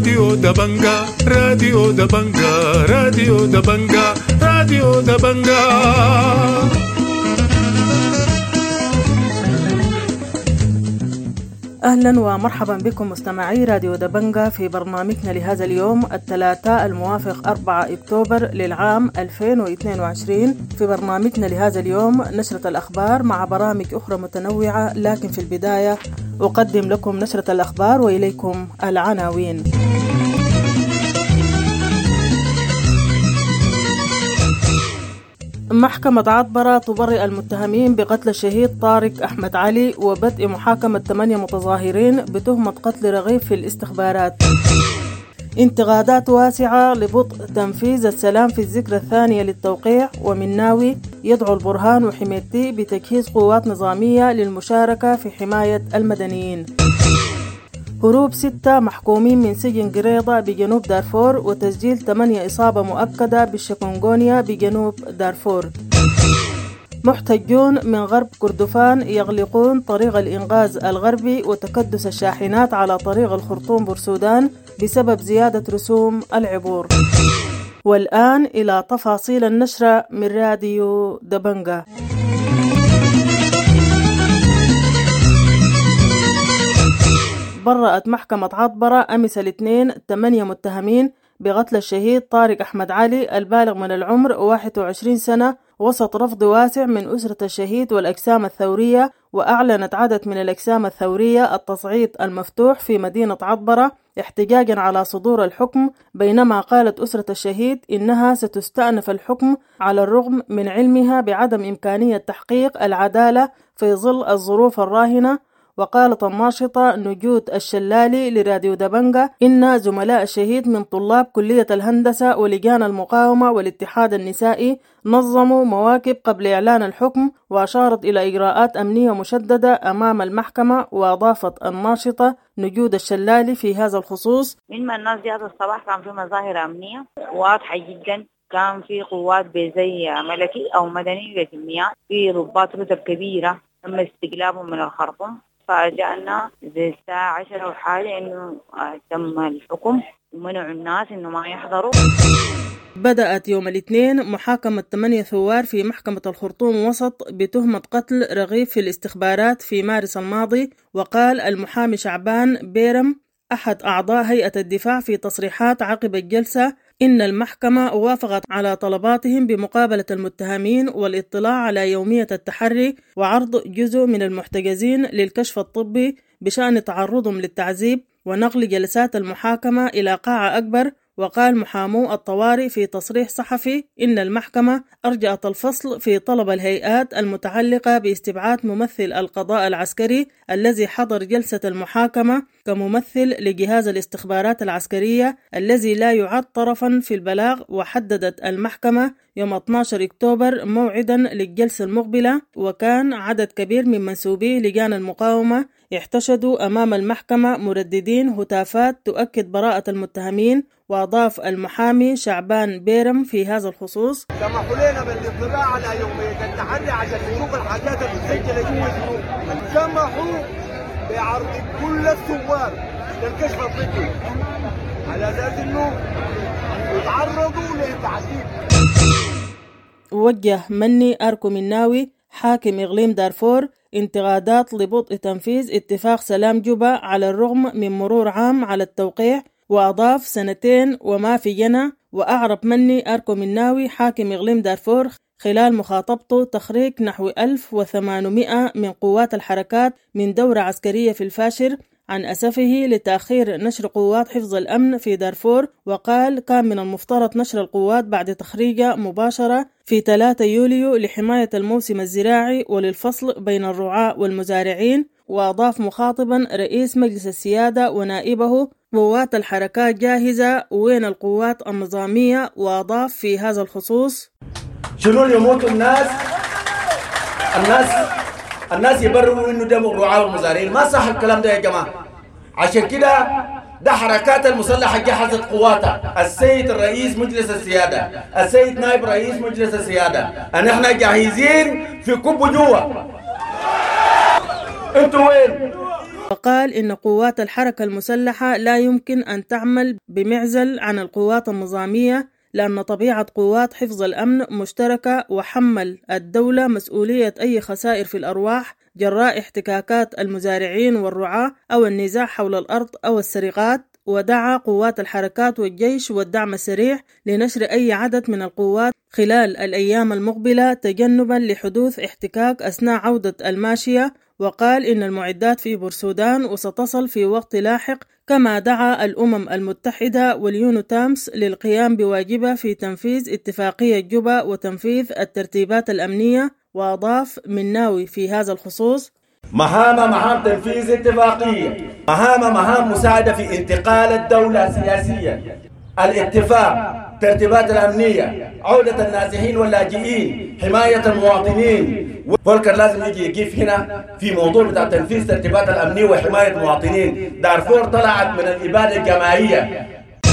راديو دبنجا راديو دبنجا راديو دبنجا راديو دبنجا. أهلا ومرحبا بكم مستمعي راديو دبنجا في برنامجنا لهذا اليوم الثلاثاء الموافق 4 أكتوبر للعام 2022. في برنامجنا لهذا اليوم نشرة الأخبار مع برامج أخرى متنوعة، لكن في البداية أقدم لكم نشرة الأخبار وإليكم العناوين. محكمة عطبرة تبرئ المتهمين بقتل الشهيد طارق أحمد علي وبدء محاكمة 8 متظاهرين بتهمة قتل رغيف في الاستخبارات. انتقادات واسعة لبطء تنفيذ السلام في الذكرى الثانية للتوقيع، ومن ناوي يدعو البرهان وحميتي بتجهيز قوات نظامية للمشاركة في حماية المدنيين. هروب 6 محكومين من سجن قريضة بجنوب دارفور، وتسجيل 8 إصابة مؤكدة بالشيكونغونيا بجنوب دارفور. محتجون من غرب كردفان يغلقون طريق الإنقاذ الغربي وتكدس الشاحنات على طريق الخرطوم بورسودان بسبب زيادة رسوم العبور. والآن إلى تفاصيل النشرة من راديو دبنجا. برأت محكمة عطبرة أمس الاثنين 8 متهمين بقتل الشهيد طارق أحمد علي البالغ من العمر 21 سنة وسط رفض واسع من أسرة الشهيد والأجسام الثورية. وأعلنت عدد من الأجسام الثورية التصعيد المفتوح في مدينة عطبرة احتجاجا على صدور الحكم، بينما قالت أسرة الشهيد إنها ستستأنف الحكم على الرغم من علمها بعدم إمكانية تحقيق العدالة في ظل الظروف الراهنة. وقالت الناشطة نجود الشلالي لراديو دبنجا إن زملاء الشهيد من طلاب كلية الهندسة ولجان المقاومة والاتحاد النسائي نظموا مواكب قبل إعلان الحكم، وأشارت إلى إجراءات أمنية مشددة أمام المحكمة. وأضافت الناشطة نجود الشلالي في هذا الخصوص: من الناس دي هذا الصباح كان في مظاهر أمنية واضحة جدا، كان في قوات بزي ملكي أو مدني بكميات، في ضباط رتب كبيرة تم استقلابهم من الخرطوم. فجاءنا زي الساعة 10 وحالي إنه تم الحكم ومنعوا الناس إنه ما يحضروا. بدأت يوم الاثنين محاكمة 8 ثوار في محكمة الخرطوم وسط بتهمة قتل رغيف في الاستخبارات في مارس الماضي. وقال المحامي شعبان بيرم أحد أعضاء هيئة الدفاع في تصريحات عقب الجلسة إن المحكمة وافقت على طلباتهم بمقابلة المتهمين والاطلاع على يومية التحري وعرض جزء من المحتجزين للكشف الطبي بشأن تعرضهم للتعذيب ونقل جلسات المحاكمة إلى قاعة أكبر. وقال محامو الطوارئ في تصريح صحفي إن المحكمة أرجأت الفصل في طلب الهيئات المتعلقة باستبعاد ممثل القضاء العسكري الذي حضر جلسة المحاكمة كممثل لجهاز الاستخبارات العسكرية الذي لا يعد طرفا في البلاغ. وحددت المحكمة يوم 12 أكتوبر موعدا للجلسة المقبلة، وكان عدد كبير من منسوبي لجان المقاومة احتشدوا أمام المحكمة مرددين هتافات تؤكد براءة المتهمين. وأضاف المحامي شعبان بيرم في هذا الخصوص: سمحوا لنا بالاطلاع على يومية التحري عشان نشوف الحاجات المسجلة جوا السوق. سمحوا بعرض كل الثوار للكشف الطبي على أساس إنه يتعرضوا للتعذيب. وجه مني أركو مناوي حاكم إقليم دارفور انتقادات لبطء تنفيذ اتفاق سلام جوبا على الرغم من مرور عام على التوقيع، وأضاف 2 وما في جنى. وأعرب مني أركو مناوي حاكم إقليم دارفور خلال مخاطبته تخريج نحو 1800 من قوات الحركات من دورة عسكرية في الفاشر عن أسفه لتأخير نشر قوات حفظ الأمن في دارفور. وقال كان من المفترض نشر القوات بعد تخريجها مباشرة في 3 يوليو لحماية الموسم الزراعي وللفصل بين الرعاة والمزارعين. وأضاف مخاطبا رئيس مجلس السيادة ونائبه قوات الحركات جاهزة وين القوات النظامية. وأضاف في هذا الخصوص: شنو يموت الناس يبرروا انه ده رعاة والمزارعين. ما صح الكلام ده يا جماعة. عشان كده ده حركات المسلحة جهزت قواتها، السيد الرئيس مجلس السيادة، السيد نائب رئيس مجلس السيادة، ان احنا جاهزين في كوب جوا. انتوا وين؟ وقال إن قوات الحركة المسلحة لا يمكن أن تعمل بمعزل عن القوات النظامية، لأن طبيعة قوات حفظ الأمن مشتركة، وحمل الدولة مسؤولية أي خسائر في الأرواح جراء احتكاكات المزارعين والرعاة أو النزاع حول الأرض أو السرقات. ودعا قوات الحركات والجيش والدعم السريع لنشر أي عدد من القوات خلال الأيام المقبلة تجنبا لحدوث احتكاك أثناء عودة الماشية. وقال إن المعدات في بورسودان وستصل في وقت لاحق، كما دعا الأمم المتحدة واليونوتامس للقيام بواجبها في تنفيذ اتفاقية جوبا وتنفيذ الترتيبات الأمنية. وأضاف مناوي في هذا الخصوص: مهام تنفيذ اتفاقية، مهام مساعدة في انتقال الدولة سياسيا، الاتفاق، ترتيبات الأمنية، عودة النازحين واللاجئين، حماية المواطنين. فولكر لازم يجي يقف هنا في موضوع بتاع تنفيذ ترتيبات الأمنية وحماية المواطنين. دارفور طلعت من الإبادة الجماعية.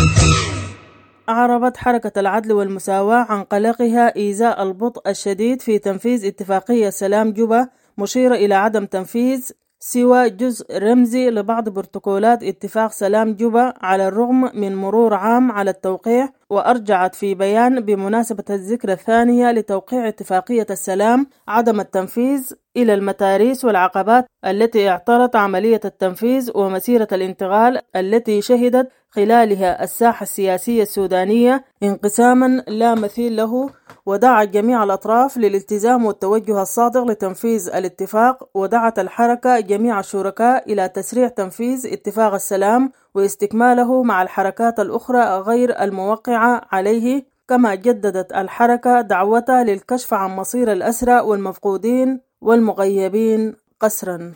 أعربت حركة العدل والمساواة عن قلقها إزاء البطء الشديد في تنفيذ اتفاقية سلام جوبا، مشيرة إلى عدم تنفيذ سوى جزء رمزي لبعض بروتوكولات اتفاق سلام جوبا على الرغم من مرور عام على التوقيع. وأرجعت في بيان بمناسبة الذكرى الثانية لتوقيع اتفاقية السلام عدم التنفيذ إلى المتاريس والعقبات التي اعترت عملية التنفيذ ومسيرة الانتقال التي شهدت خلالها الساحة السياسية السودانية انقساما لا مثيل له. ودعت جميع الأطراف للالتزام والتوجه الصادق لتنفيذ الاتفاق. ودعت الحركة جميع الشركاء إلى تسريع تنفيذ اتفاق السلام واستكماله مع الحركات الأخرى غير الموقعة عليه. كما جددت الحركة دعوتها للكشف عن مصير الأسرى والمفقودين والمغيبين قسرا.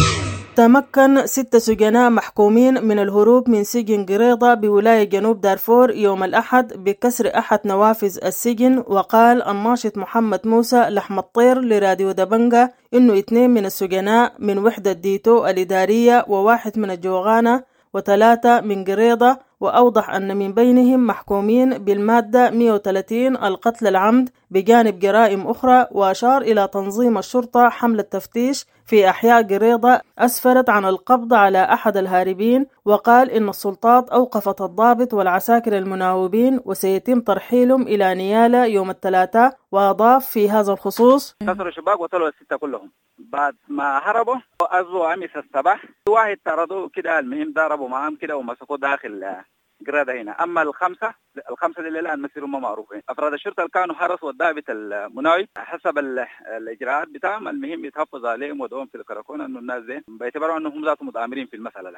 تمكن 6 سجناء محكومين من الهروب من سجن قريضة بولاية جنوب دارفور يوم الأحد بكسر أحد نوافذ السجن. وقال الناشط محمد موسى لحم الطير لراديو دبنجة إنه 2 من السجناء من وحدة ديتو الإدارية و1 من الجوغانة و3 من قريضة. وأوضح أن من بينهم محكومين بالمادة 130 القتل العمد بجانب جرائم أخرى. وأشار إلى تنظيم الشرطة حملة تفتيش في أحياء قريضة أسفرت عن القبض على أحد الهاربين. وقال إن السلطات أوقفت الضابط والعساكر المناوبين وسيتم ترحيلهم إلى نيالا يوم الثلاثاء. وأضاف في هذا الخصوص: كسروا الشباك وطلعوا ال6 كلهم. بعد ما هربوا أزوا أمس الصباح واحد طردوا كده، المهم ضربوا معهم كده ومسكوا داخل قرادة هنا. أما الخمسة اللي الآن مسيرهم ما معروفين. أفراد الشرطة اللي كانوا حرسوا الضابط المناوب حسب الإجراءات بتاعهم، المهم يتحفظ عليهم ودوهم في الكراكون إنه الناس دي بيعتبروا أنهم ذاتهم متآمرين في المسألة.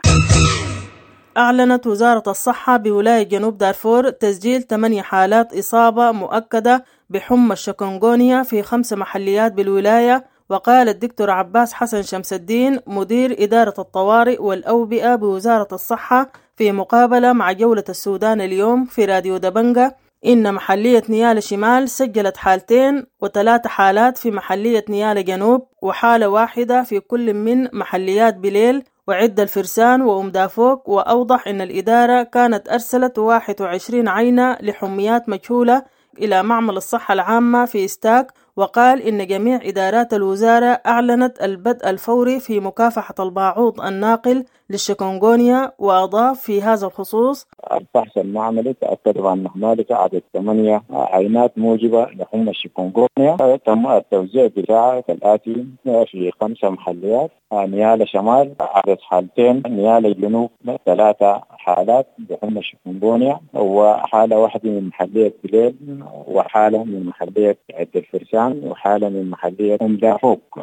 أعلنت وزارة الصحة بولاية جنوب دارفور تسجيل 8 حالات إصابة مؤكدة بحمى الشيكونغونيا في 5 محليات بالولاية. وقال الدكتور عباس حسن شمس الدين مدير إدارة الطوارئ والأوبئة بوزارة الصحة في مقابلة مع جولة السودان اليوم في راديو دبنجة إن محلية نيالا شمال سجلت 2 حالات و3 حالات في محلية نيالا جنوب وحالة واحدة في كل من محليات بليل وعد الفرسان وأم دافوك. وأوضح أن الإدارة كانت أرسلت 21 عينة لحميات مجهولة إلى معمل الصحة العامة في إستاك. وقال إن جميع إدارات الوزارة أعلنت البدء الفوري في مكافحة الباعوض الناقل للشيكونغونيا. وأضاف في هذا الخصوص: الفحص المعملي تأكد أن هنالك عدد 8 عينات موجبة لحمى الشيكونغونيا. تم التوزيع بتاعها كالآتي: في 5 محليات نيالا شمال عدد 2 حالات، نيالا جنوب 3 حالات بحمى الشيكونغونيا، وحالة واحدة من محلية بليل، وحالة من محلية عد الفرسان، وحالة من محلية أم دافوك.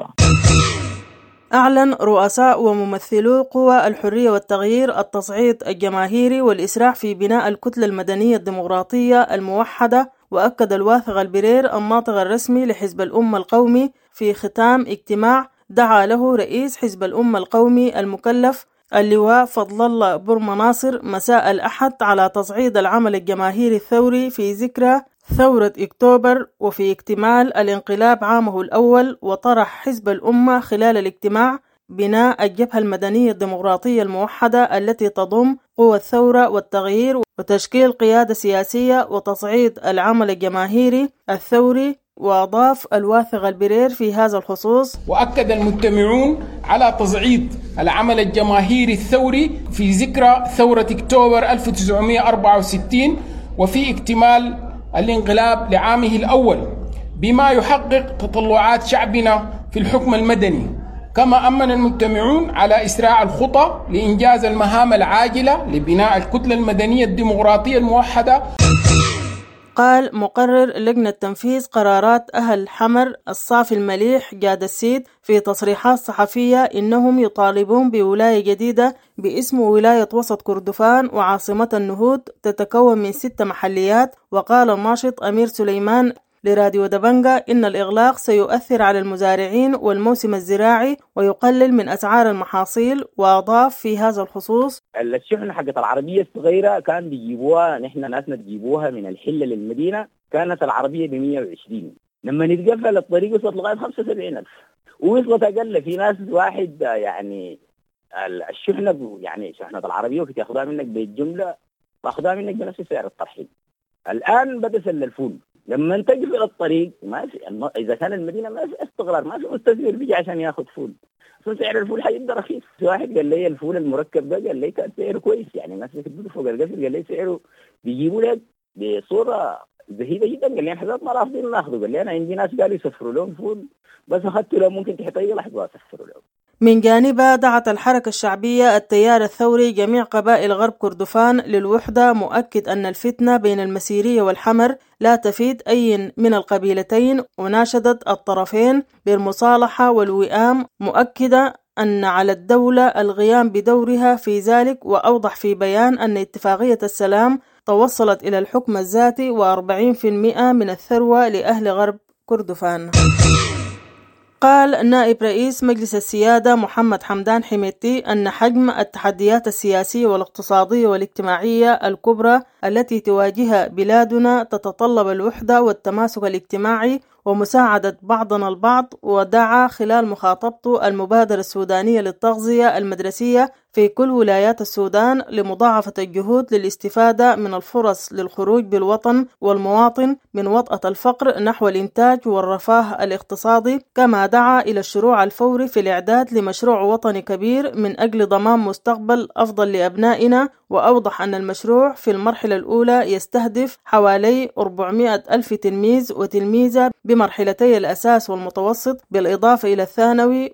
أعلن رؤساء وممثلو قوى الحرية والتغيير التصعيد الجماهيري والإسراع في بناء الكتلة المدنية الديمقراطية الموحدة. وأكد الواثق البرير الناطق الرسمي لحزب الأمة القومي في ختام اجتماع دعا له رئيس حزب الأمة القومي المكلف اللواء فضل الله برما ناصر مساء الأحد على تصعيد العمل الجماهيري الثوري في ذكرى ثورة أكتوبر وفي اكتمال الانقلاب عامه الأول. وطرح حزب الأمة خلال الاجتماع بناء الجبهة المدنية الديمقراطية الموحدة التي تضم قوى الثورة والتغيير وتشكيل قيادة سياسية وتصعيد العمل الجماهيري الثوري. وأضاف الواثق البرير في هذا الخصوص: وأكد المجتمعون على تصعيد العمل الجماهيري الثوري في ذكرى ثورة أكتوبر 1964 وفي اكتمال الانقلاب لعامه الأول بما يحقق تطلعات شعبنا في الحكم المدني. كما أمن المجتمعون على إسراع الخطى لإنجاز المهام العاجلة لبناء الكتلة المدنية الديمقراطية الموحدة. قال مقرر لجنة تنفيذ قرارات أهل حمر الصافي المليح جاد السيد في تصريحات صحفية إنهم يطالبون بولاية جديدة باسم ولاية وسط كردفان وعاصمة النهوض تتكون من 6 محليات. وقال الناشط أمير سليمان لراديو دبنجا إن الإغلاق سيؤثر على المزارعين والموسم الزراعي ويقلل من أسعار المحاصيل. وأضاف في هذا الخصوص: الشحنة حقت العربية الصغيرة كان بيجيبوها نحن ناسنا تجيبوها من الحلة للمدينة، كانت العربية ب120، لما نتقفل الطريق وصلت لغاية 75,000 ووصلت أقل. في ناس واحد يعني الشحنة يعني شحنة العربية وقت ياخذها منك بالجملة تاخذها منك بنفس سعر الطرحين. الآن بدأ سل الفول لما انت تقفل الطريق ما في اذا كان المدينه ما في استغلال، ما في مستثمر بيجي عشان ياخذ فول، سعر الفول حيبدا رخيص. في واحد قال لي الفول المركب ده قال لي كان سعره كويس، يعني الناس بتكتبه فوق القفل قال لي سعره بيجيبوا لك بصوره زهيده جدا. قال لي حساب ما رافضين ناخذه، قال لي انا عندي ناس قالوا يسفروا لهم فول بس اخذته لو ممكن تحتاج لحظه اسفروا لهم. من جانبها دعت الحركة الشعبية التيار الثوري جميع قبائل غرب كردفان للوحدة، مؤكد أن الفتنة بين المسيرية والحمر لا تفيد أي من القبيلتين، وناشدت الطرفين بالمصالحة والوئام، مؤكدة أن على الدولة القيام بدورها في ذلك. وأوضح في بيان أن اتفاقية السلام توصلت إلى الحكم الذاتي و40% من الثروة لأهل غرب كردفان. قال نائب رئيس مجلس السيادة محمد حمدان حميدتي أن حجم التحديات السياسية والاقتصادية والاجتماعية الكبرى التي تواجهها بلادنا تتطلب الوحدة والتماسك الاجتماعي ومساعدة بعضنا البعض. ودعا خلال مخاطبته المبادرة السودانية للتغذية المدرسية في كل ولايات السودان لمضاعفة الجهود للاستفادة من الفرص للخروج بالوطن والمواطن من وطأة الفقر نحو الإنتاج والرفاه الاقتصادي. كما دعا إلى الشروع الفوري في الإعداد لمشروع وطني كبير من أجل ضمان مستقبل أفضل لأبنائنا. وأوضح أن المشروع في المرحلة الأولى يستهدف حوالي 400,000 تلميذ وتلميذة بمرحلتي الأساس والمتوسط بالإضافة إلى الثانوي.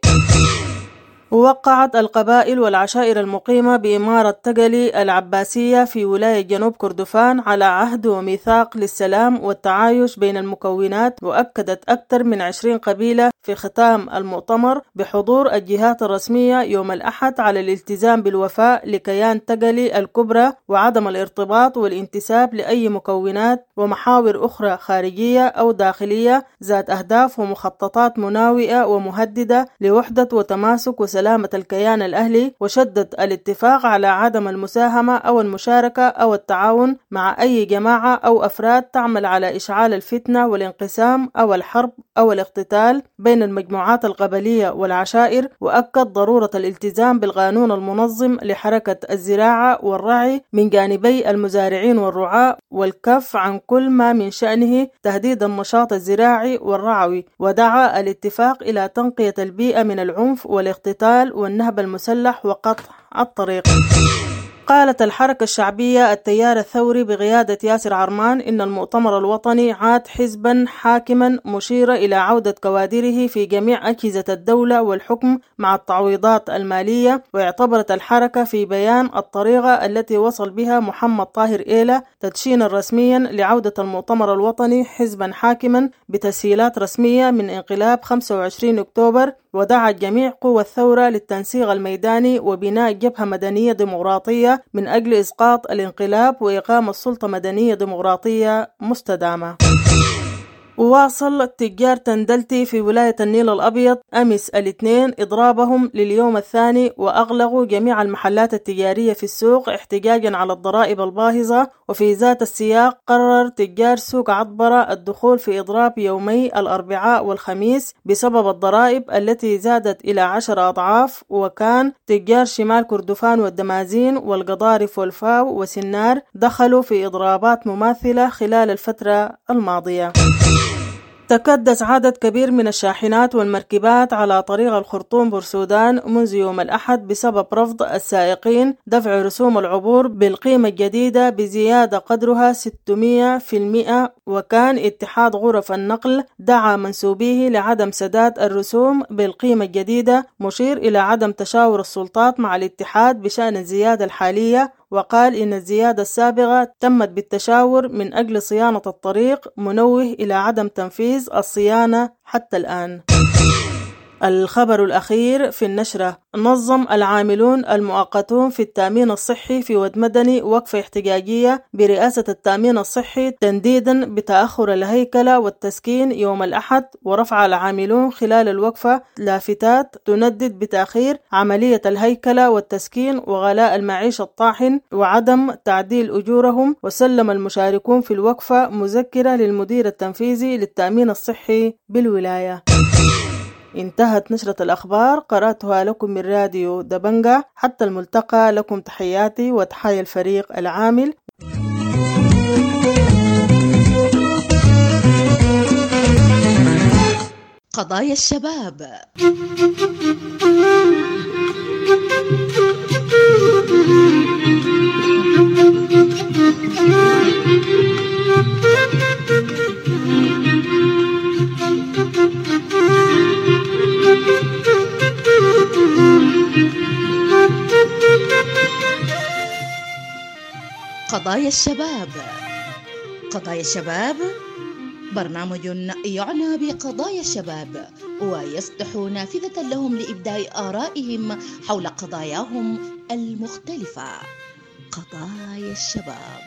ووقعت القبائل والعشائر المقيمة بإمارة تقلي العباسية في ولاية جنوب كردفان على عهد وميثاق للسلام والتعايش بين المكونات. وأكدت أكثر من 20 قبيلة في ختام المؤتمر بحضور الجهات الرسمية يوم الأحد على الالتزام بالوفاء لكيان تقلي الكبرى وعدم الارتباط والانتساب لأي مكونات ومحاور أخرى خارجية أو داخلية ذات أهداف ومخططات مناوئة ومهددة لوحدة وتماسك وسلامة الكيان الأهلي. وشدد الاتفاق على عدم المساهمة أو المشاركة أو التعاون مع أي جماعة أو أفراد تعمل على إشعال الفتنة والانقسام أو الحرب أو الاقتتال بين المجموعات القبلية والعشائر. وأكد ضرورة الالتزام بالقانون المنظم لحركة الزراعة والرعي من جانبي المزارعين والرعاة والكف عن كل ما من شأنه تهديد النشاط الزراعي والرعوي. ودعا الاتفاق إلى تنقية البيئة من العنف والاقتتال والنهب المسلح وقطع الطريق. قالت الحركة الشعبية التيار الثوري بقيادة ياسر عرمان إن المؤتمر الوطني عاد حزبا حاكما، مشيرة إلى عودة كوادره في جميع أجهزة الدولة والحكم مع التعويضات المالية. واعتبرت الحركة في بيان الطريقة التي وصل بها محمد طاهر إيلة تدشينا رسميا لعودة المؤتمر الوطني حزبا حاكما بتسهيلات رسمية من انقلاب 25 أكتوبر. ودعت جميع قوى الثورة للتنسيق الميداني وبناء جبهة مدنية ديمقراطية من أجل إسقاط الانقلاب وإقامة سلطة مدنية ديمقراطية مستدامة. وواصل تجار تندلتي في ولاية النيل الأبيض أمس الاثنين إضرابهم لليوم الثاني وأغلقوا جميع المحلات التجارية في السوق احتجاجا على الضرائب الباهظة. وفي ذات السياق قرر تجار سوق عطبرة الدخول في إضراب يومي الأربعاء والخميس بسبب الضرائب التي زادت إلى 10 أضعاف. وكان تجار شمال كردفان والدمازين والقضارف والفاو وسنار دخلوا في إضرابات مماثلة خلال الفترة الماضية. تكدس عدد كبير من الشاحنات والمركبات على طريق الخرطوم بورسودان منذ يوم الأحد بسبب رفض السائقين دفع رسوم العبور بالقيمة الجديدة بزيادة قدرها 600%، وكان اتحاد غرف النقل دعا منسوبيه لعدم سداد الرسوم بالقيمة الجديدة، مشير إلى عدم تشاور السلطات مع الاتحاد بشأن الزيادة الحالية، وقال إن الزيادة السابقة تمت بالتشاور من أجل صيانة الطريق، منوه إلى عدم تنفيذ الصيانة حتى الآن. الخبر الأخير في النشرة: نظم العاملون المؤقتون في التأمين الصحي في ود مدني وقفة احتجاجية برئاسة التأمين الصحي تنديدا بتأخر الهيكلة والتسكين يوم الأحد، ورفع العاملون خلال الوقفة لافتات تندد بتأخير عملية الهيكلة والتسكين وغلاء المعيشة الطاحن وعدم تعديل أجورهم. وسلم المشاركون في الوقفة مذكرة للمدير التنفيذي للتأمين الصحي بالولاية. انتهت نشرة الأخبار، قرأتها لكم من راديو دبنجة. حتى الملتقى، لكم تحياتي وتحية الفريق العامل. قضايا الشباب. قضايا الشباب. قضايا الشباب برنامج يعنى بقضايا الشباب ويفتح نافذة لهم لإبداء آرائهم حول قضاياهم المختلفة. قضايا الشباب.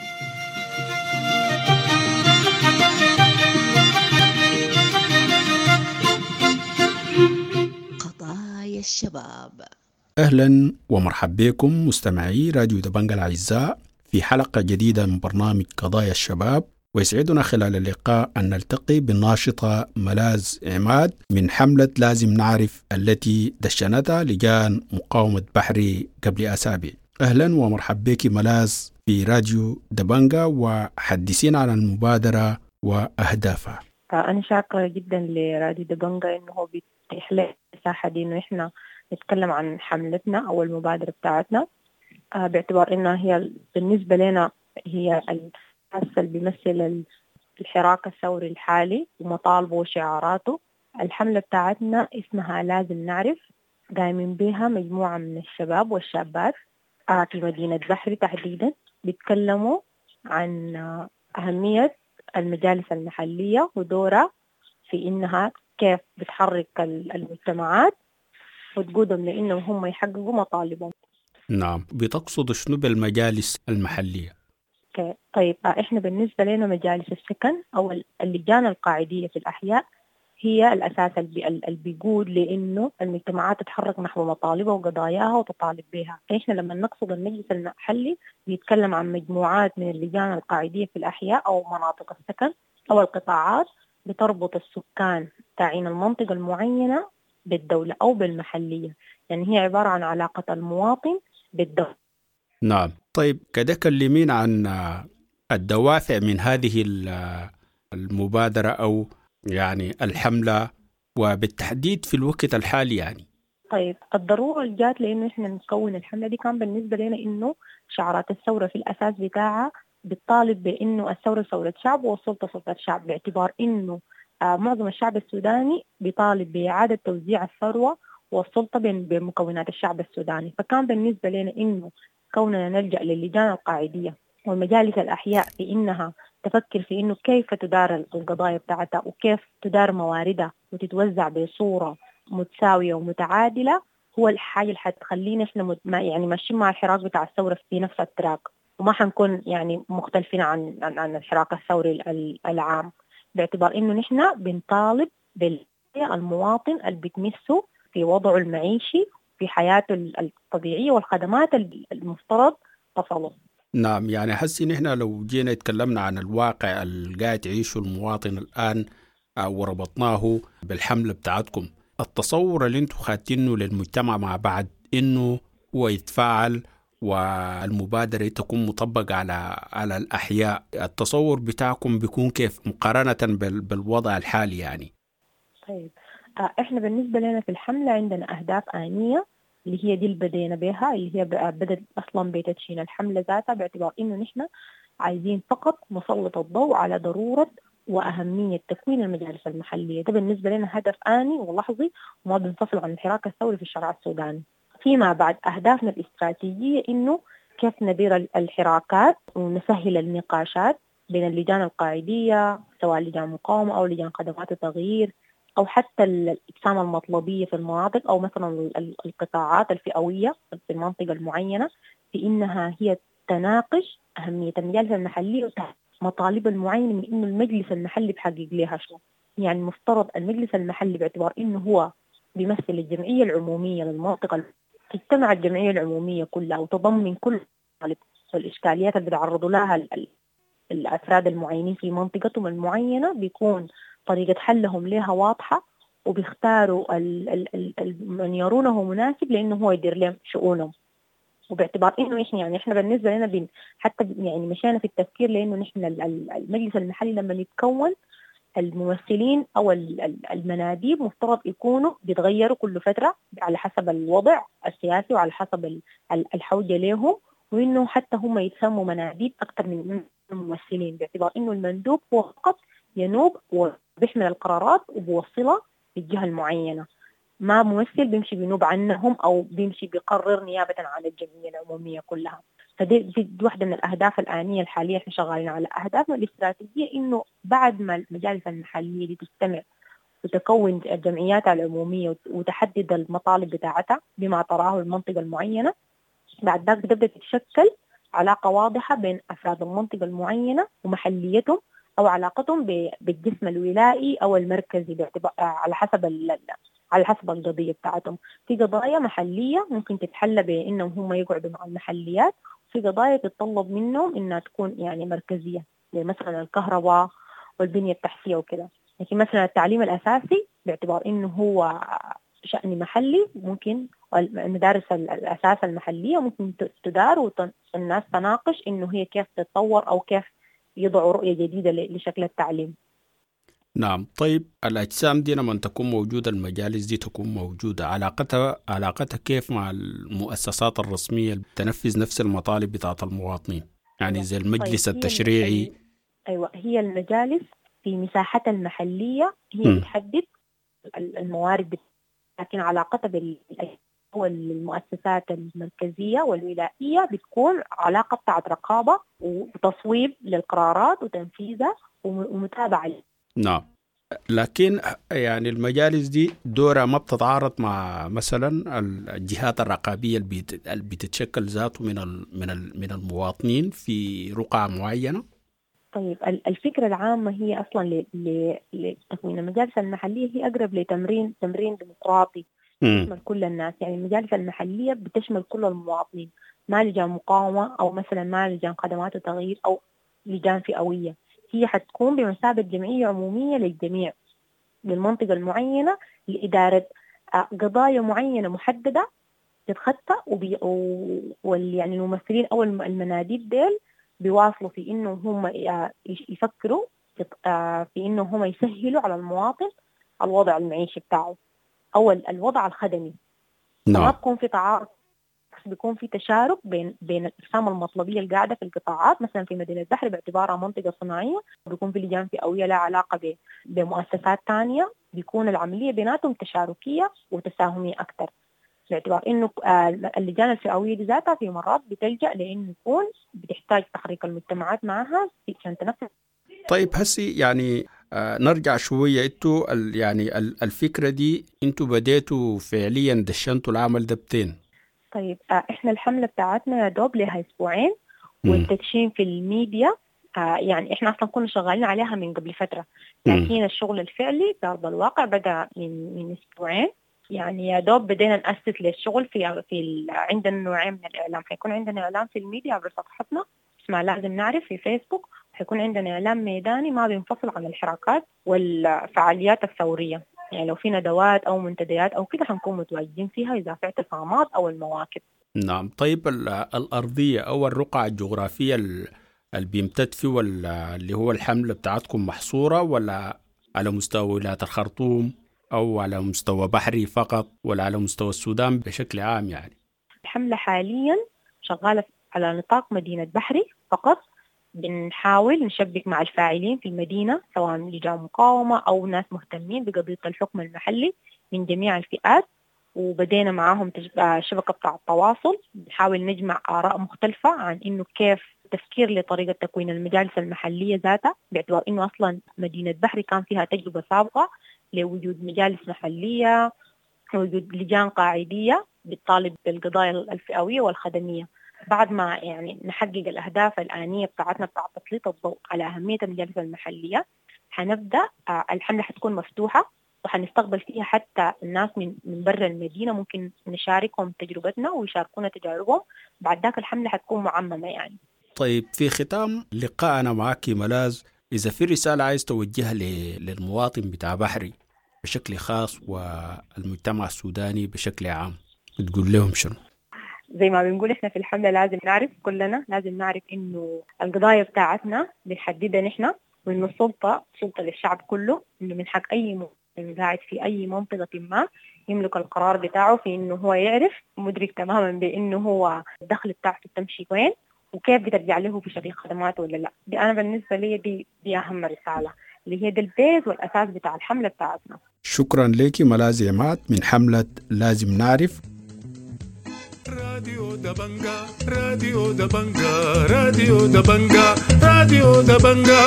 قضايا الشباب. أهلا ومرحبا بكم مستمعي راديو دبنجة الأعزاء في حلقة جديدة من برنامج قضايا الشباب، ويسعدنا خلال اللقاء أن نلتقي بالناشطة ملاذ عماد من حملة لازم نعرف التي دشنتها لجان مقاومة بحري قبل أسابيع. أهلا ومرحبا بك ملاذ في راديو دبنجة، وحدثينا عن المبادرة وأهدافها. أنا شاكرة جدا لراديو دبنجة إنه بيتيح لنا مساحة دي إنه إحنا نتكلم عن حملتنا أو المبادرة بتاعتنا، باعتبار إنها هي بالنسبة لنا هي الأساس اللي بيمثل الحراك الثوري الحالي ومطالبه وشعاراته. الحملة بتاعتنا اسمها لازم نعرف، قايمين بها مجموعة من الشباب والشابات في مدينة بحري تحديدا، بيتكلموا عن أهمية المجالس المحلية ودورها في إنها كيف بتحرك المجتمعات وتقودهم لإنهم هم يحققوا مطالبهم. نعم، بتقصد شنو بالمجالس المحلية؟ طيب إحنا بالنسبة لنا مجالس السكن أو اللجان القاعدية في الأحياء هي الأساس اللي بيقود لإنه المجتمعات تتحرك نحو مطالبها وقضاياها وتطالب بها. إحنا لما نقصد المجلس المحلي بيتكلم عن مجموعات من اللجان القاعدية في الأحياء أو مناطق السكن أو القطاعات بتربط السكان تاعين المنطقة المعينة بالدولة أو بالمحلية، يعني هي عبارة عن علاقة المواطن بالدولة. نعم. طيب كده كلمين عن الدوافع من هذه المبادرة أو يعني الحملة، وبالتحديد في الوقت الحالي يعني. طيب الضرورة اللي جات لأنه إحنا نكون الحملة دي كان بالنسبة لنا إنه شعارات الثورة في الأساس بتاعها بتطالب بإنه الثورة ثورة شعب والسلطة سلطة شعب، باعتبار إنه معظم الشعب السوداني بيطالب بإعادة توزيع الثروة والسلطة بين مكونات الشعب السوداني. فكان بالنسبة لنا إنه كوننا نلجأ للجان القاعدية والمجالس الأحياء في إنها تفكر في إنه كيف تدار القضايا بتاعتها وكيف تدار مواردها وتتوزع بصورة متساوية ومتعادلة، هو الحاجة اللي حتخلينا إحنا يعني ماشيين مع الحراك بتاع الثورة في نفس التراك، وما حنكون يعني مختلفين عن الحراك الثوري العام، باعتبار إنه نحن بنطالب بالمواطن اللي بتمسه في وضعه المعيشي في حياته الطبيعية والخدمات المفترض تصله. نعم، يعني حسي نحن لو جينا اتكلمنا عن الواقع اللي قاعد يعيشه المواطن الآن وربطناه بالحملة بتاعتكم، التصور اللي انتم خاتينه للمجتمع مع بعض انه هو يتفاعل والمبادرة تكون مطبقة على الأحياء، التصور بتاعكم بيكون كيف مقارنة بالوضع الحالي يعني؟ طيب احنا بالنسبة لنا في الحملة عندنا أهداف آنية اللي هي دي اللي بدينا بها، اللي هي بدأت أصلا بتدشين الحملة ذاتها، باعتبار إنه نحن عايزين فقط نسلط الضوء على ضرورة وأهمية تكوين المجالس المحلية. ده بالنسبة لنا هدف آني ولحظي وما بينفصل عن الحراك الثوري في الشارع السوداني. فيما بعد أهدافنا الاستراتيجية إنه كيف ندير الحراكات ونسهل النقاشات بين اللجان القاعدية، سواء لجان مقاومة أو لجان خدمات التغيير، أو حتى الإقسام المطلبية في المناطق، أو مثلا القطاعات الفئوية في المنطقة المعينة، في إنها هي تناقش أهمية المجالس المحلية ومطالب المعينة من إنه المجلس المحلي بحقق لها شو. يعني مفترض المجلس المحلي باعتبار إنه هو بيمثل الجمعية العمومية للمنطقة، تجتمع الجمعية العمومية كلها وتضمن كل الإشكاليات اللي بيتعرضوا لها الأفراد المعينين في منطقتهم المعينة، بيكون طريقة حلهم لها واضحة، وبيختاروا من يرونه مناسب لأنه هو يدير لهم شؤونهم. وباعتبار إنه إحنا بالنسبة لنا حتى يعني مشينا في التفكير، لأنه نحن المجلس المحلي لما يتكون الممثلين أو المناديب مفترض يكونوا بيتغيروا كل فترة على حسب الوضع السياسي وعلى حسب الحوجة لهم، وإنه حتى هم يتسموا مناديب أكثر من ممثلين، باعتبار إنه المندوب هو فقط ينوب وبيحمل القرارات وبوصلها للجهة المعينة، ما ممثل بيمشي بينوب عنهم أو بيمشي بيقرر نيابة عن الجمعية العمومية كلها. فدي واحدة من الأهداف الآنية الحالية. احنا شغالين على أهدافنا الاستراتيجية، إنه بعد ما المجالس المحلية دي تستمع وتكون الجمعيات العمومية وتحدد المطالب بتاعتها بما تراه المنطقة المعينة، بعد ذلك تبدأ تتشكل علاقة واضحة بين أفراد المنطقة المعينة ومحليتهم، أو علاقتهم بالجسم الولائي أو المركزي على حسب القضية بتاعتهم. في قضايا محلية ممكن تتحل بأنهم هم يقعدوا مع المحليات، وفي قضايا تتطلب منهم إنها تكون يعني مركزية، زي مثلا الكهرباء والبنية التحتية وكده. لكن مثلا التعليم الأساسي باعتبار إنه هو شأن محلي، ممكن المدارس الأساس المحلية ممكن تدار والناس تناقش إنه هي كيف تتطور أو كيف يضعوا رؤية جديدة لشكل التعليم. نعم. طيب الأجسام دي لما تكون موجودة، المجالس دي تكون موجودة، علاقتها كيف مع المؤسسات الرسمية اللي تنفذ نفس المطالب بتاعت المواطنين، يعني زي المجلس التشريعي؟ أيوة، هي المجالس في مساحتها المحلية هي بتحدد الموارد، لكن علاقتها بالمؤسسات المركزية والولائية بتكون علاقة بتاعت رقابة وتصويب للقرارات وتنفيذها ومتابعة. نعم. لكن يعني المجالس دي دورها ما بتتعارض مع مثلا الجهات الرقابية اللي بتتشكل ذاته من المواطنين في رقعة معينة؟ طيب الفكرة العامة هي أصلا لتكوين المجالس المحلية هي أقرب لتمرين ديمقراطي تشمل كل الناس. يعني المجالس المحلية بتشمل كل المواطنين، ما لجان مقاومة أو مثلا ما لجان خدمات وتغيير أو لجان فئوية. هي حتكون بمثابة جمعية عمومية للجميع للمنطقة المعينة لإدارة قضايا معينة محددة تتخطى، يعني الممثلين أو المناديب ديل بيواصلوا في إنه هم يفكروا في إنه هم يسهلوا على المواطن الوضع المعيشي بتاعه أو الوضع الخدمي. ما بيكون في تعارض، بيكون في تشارك بين الأقسام المطلبية اللي قاعدة في القطاعات. مثلا في مدينة بحر باعتبارها منطقة صناعية بيكون في لجان فئوية لها علاقة بمؤسسات تانية، بيكون العملية بيناتهم تشاركية وتساهمية أكثر، باعتبار إنه اللجان الفئوية دي ذاتها في مرات بتلجأ لأنه يكون بتحتاج تحريك المجتمعات معها عشان تنفذ. طيب هسي يعني نرجع شوية، انتوا يعني الفكرة دي انتوا بديتوا فعليا دشنتوا العمل ده بتين؟ طيب احنا الحملة بتاعتنا يا دوب لها أسبوعين، والتدشين في الميديا يعني احنا اصلا كنا شغالين عليها من قبل فترة، لكن الشغل الفعلي بأرض الواقع بدأ من أسبوعين. يعني يا دوب بدينا نأسس للشغل في عندنا نوعين من الإعلام. حيكون عندنا إعلام في الميديا عبر صفحتنا اسمها لازم نعرف في فيسبوك، حيكون عندنا إعلام ميداني ما بينفصل عن الحركات والفعاليات الثورية. يعني لو في ندوات أو منتديات أو كده حنكون متواجدين فيها إذا في اعتصامات أو المواكب. نعم. طيب الأرضية أو الرقعة الجغرافية اللي بيمتد فيه اللي هو الحملة بتاعتكم محصورة، ولا على مستوى ولاية الخرطوم، أو على مستوى بحري فقط، ولا على مستوى السودان بشكل عام؟ يعني الحملة حاليا شغالة على نطاق مدينة بحري فقط. بنحاول نشبك مع الفاعلين في المدينة سواء لجان مقاومة أو ناس مهتمين بقضية الحكم المحلي من جميع الفئات، وبدينا معاهم شبكة بتاع التواصل. بنحاول نجمع آراء مختلفة عن إنه كيف تفكير لطريقة تكوين المجالس المحلية ذاتها، باعتبار إنه أصلا مدينة بحري كان فيها تجربة سابقة لوجود مجالس محلية ووجود لجان قاعدية بتطالب بالقضايا الفئوية والخدمية. بعد ما يعني نحقق الأهداف الآنية بتاعتنا بتاع تسليط الضوء على أهمية المجالس المحلية، حنبدأ الحملة حتكون مفتوحة وحنستقبل فيها حتى الناس من برا المدينة، ممكن نشاركهم تجربتنا ويشاركونا تجاربهم. بعد ذاك الحملة حتكون معممة يعني. طيب في ختام لقاءنا معك ملاذ، إذا في رسالة عايز توجهها للمواطن بتاع بحري بشكل خاص والمجتمع السوداني بشكل عام، بتقول لهم شنو؟ زي ما بنقول إحنا في الحملة لازم نعرف، كلنا لازم نعرف إنه القضايا بتاعتنا بنحددها نحن، وإنه السلطة سلطة للشعب كله، إنه من حق أي مواطن قاعد في أي منطقة ما يملك القرار بتاعه في إنه هو يعرف مدرك تماما بإنه هو الدخل بتاعته تمشي وين وكيف بترجع له في شريك خدمات ولا لا. دي أنا بالنسبة لي دي أهم رسالة اللي هي البيز والأساس بتاع الحملة بتاعتنا. شكرا لك ملاذ عماد من حملة لازم نعرف. راديو دبنجا راديو دبنجا راديو دبنجا راديو دبنجا.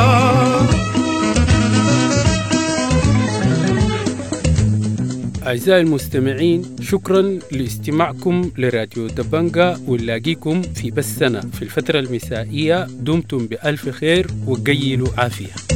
أعزائي المستمعين، شكرا لاستماعكم لراديو دبنجا، ونلاقيكم في بثنا في الفترة المسائية. دمتم بألف خير وقيلوا عافية.